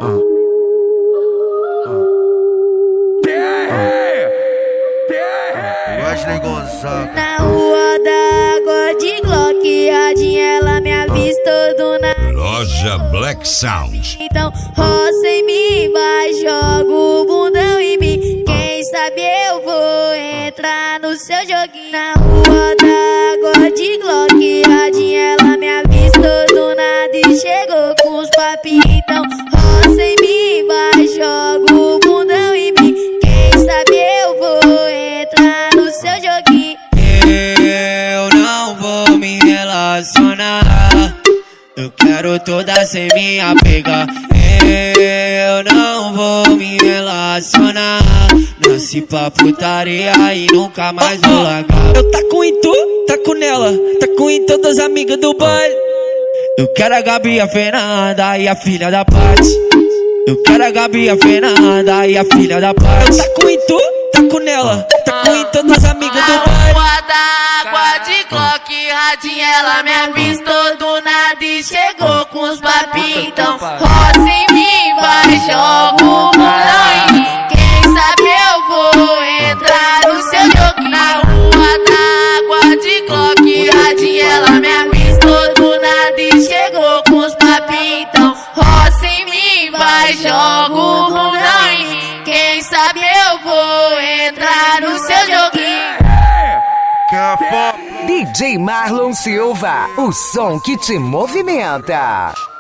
Wesley Gonzaga. Na rua da água de Glock, radinha ela me avistou do nada. Loja Black Sound. Então roça em mim, vai, joga o bundão em mim. Quem sabe eu vou entrar no seu joguinho. Na rua da água de Glock, radinha ela me avistou do nada e chegou com os papinhos. Então roça em mim, vai, joga o bundão em mim. Quem sabe eu vou entrar no seu joguinho. Eu não vou me relacionar, eu quero toda sem me apegar. Eu não vou me relacionar, nasci pra putaria e nunca mais vou largar. Eu taco em tu, taco nela, taco em todas as amigas do baile. Eu quero a Gabi, a Fernanda e a filha da Paty. Eu quero a Gabi, a Fernanda e a filha da Paty. Eu taco em tu, taco nela, taco em todas as amigas do baile. Rua da água de Glock, radinha ela me avistou do nada e chegou com os papinhos. Então roça em mim, vai, joga o bundão em mim. Quem sabe eu vou entrar no seu jogo. Na rua da água de Glock, radinha ela me avistou do nada e chegou com os papinhos. Então roça em mim, vai, joga o bundão em mim. Quem sabe eu vou entrar no seu joguinho. Que DJ Marlon Silva, o som que te movimenta.